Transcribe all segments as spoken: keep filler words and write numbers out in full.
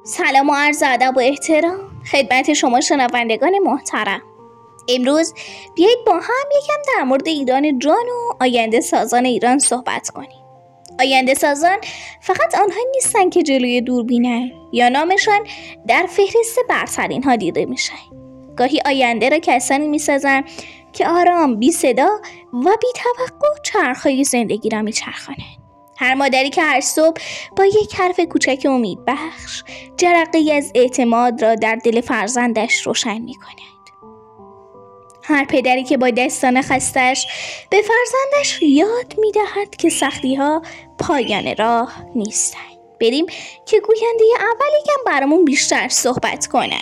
سلام و عرض ادب و احترام خدمت شما شنوندگان محترم. امروز بیایید با هم یکم در مورد ایران جان و آینده سازان ایران صحبت کنیم. آینده سازان فقط آنها نیستن که جلوی دوربینن یا نامشان در فهرست برترین ها دیده میشن. گاهی آینده را کسانی میسازن که آرام، بی صدا و بی توقع چرخهای زندگی را میچرخانند. هر مادری که هر صبح با یک حرف کوچک امید بخش جرقه‌ای از اعتماد را در دل فرزندش روشن می کند. هر پدری که با دستان خستش به فرزندش یاد می دهد که سختی ها پایان راه نیستند. بریم که گوینده اول یکم برامون بیشتر صحبت کنه.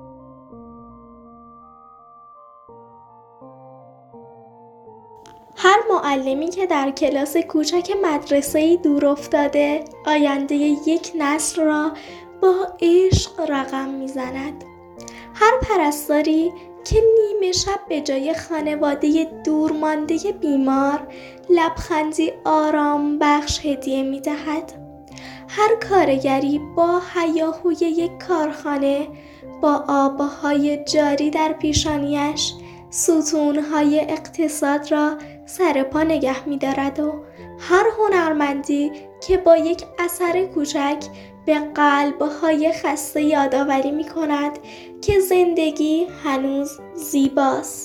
هر معلمی که در کلاس کوچک مدرسه‌ای دور افتاده آینده یک نسل را با عشق رقم میزند. هر پرستاری که نیمه شب به جای خانواده دورمانده بیمار لبخندی آرام بخش هدیه میدهد. هر کارگری با هیاهوی یک کارخانه با آبهای جاری در پیشانیش ستونهای اقتصاد را سر پا نگه می دارد و هر هنرمندی که با یک اثر کوچک به قلبهای خسته یادآوری می کند که زندگی هنوز زیباست.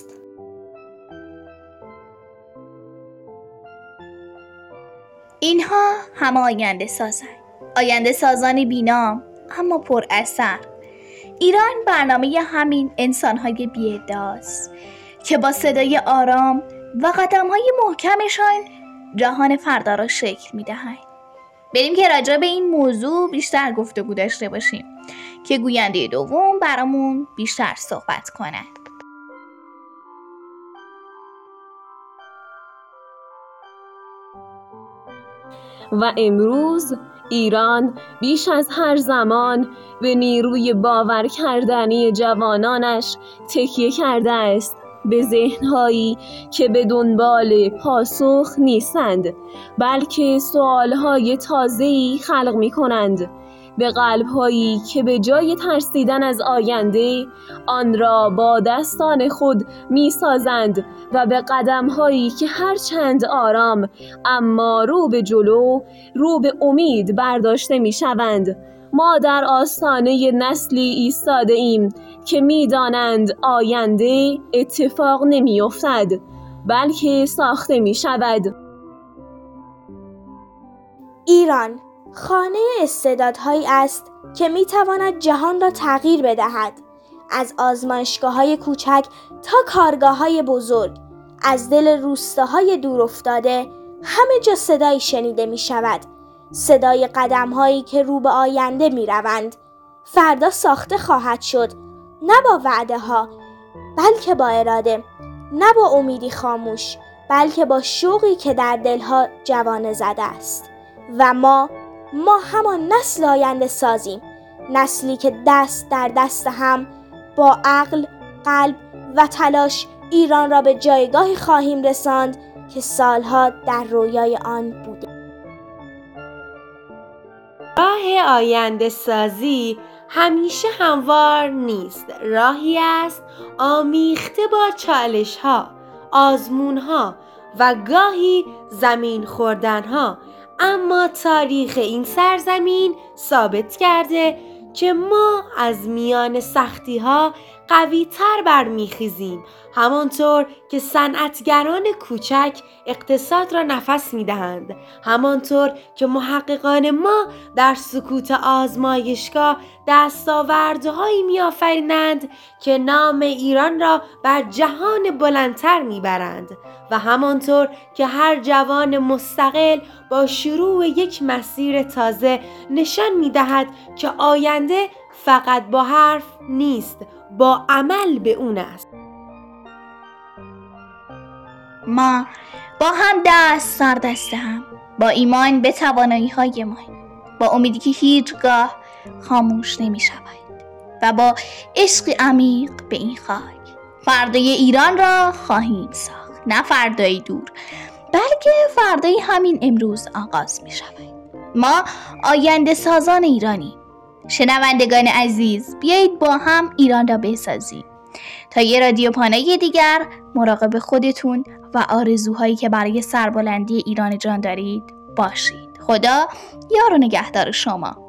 اینها همه آینده سازن. آینده سازانی بینام اما پر اثر. ایران برنامه همین انسان‌های بی‌ادعاست که با صدای آرام و قدم‌های محکمشان جهان فردا را شکل می‌دهند. بریم که راجع به این موضوع بیشتر گفتگو داشته باشیم که گوینده دوم برامون بیشتر صحبت کنه. و امروز ایران بیش از هر زمان به نیروی باور کردنی جوانانش تکیه کرده است، به ذهن‌هایی که به دنبال پاسخ نیستند بلکه سوال‌های تازه‌ای خلق می‌کنند، به قلب‌هایی که به جای ترسیدن از آینده آن را با دستان خود می‌سازند و به قدم‌هایی که هرچند آرام اما رو به جلو، رو به امید برداشته می‌شوند. ما در آستانه نسلی ایستاده ایم که می‌دانند آینده اتفاق نمی‌افتد بلکه ساخته می‌شود. ایران خانه استعدادهایی است که می‌تواند جهان را تغییر بدهد. از آزمایشگاه‌های کوچک تا کارگاه‌های بزرگ، از دل روستاهای دور افتاده همه جا صدایی شنیده می‌شود. صدای قدم‌هایی که رو به آینده می‌روند. فردا ساخته خواهد شد، نه با وعده‌ها بلکه با اراده، نه با امیدی خاموش بلکه با شوقی که در دلها جوانه زده است. و ما ما همان نسل آینده سازیم، نسلی که دست در دست هم با عقل، قلب و تلاش ایران را به جایگاهی خواهیم رساند که سالها در رویای آن بوده. راه آینده سازی همیشه هموار نیست. راهی است آمیخته با چالش ها، آزمون ها و گاهی زمین خوردن ها. اما تاریخ این سرزمین ثابت کرده که ما از میان سختی ها قوی تر برمیخیزیم، همانطور که صنعتگران کوچک اقتصاد را نفس میدهند، همانطور که محققان ما در سکوت آزمایشگاه دستاوردهایی میآفرینند که نام ایران را بر جهان بلندتر میبرند، و همانطور که هر جوان مستقل با شروع یک مسیر تازه نشان می‌دهد که آینده فقط با حرف نیست، با عمل به اون است. ما با هم دست در دست هم، با ایمان به توانایی‌های ما، با امیدی که هیچگاه خاموش نمی‌شود و با عشق عمیق به این خاک فردای ایران را خواهیم ساخت. نه فردای دور بلکه فردای همین امروز آغاز می شود. ما آینده سازان ایرانی. شنوندگان عزیز، بیایید با هم ایران را بسازیم. تا یه رادیو پانای دیگر، مراقب خودتون و آرزوهایی که برای سربلندی ایران جان دارید باشید. خدا یار و نگهدار شما.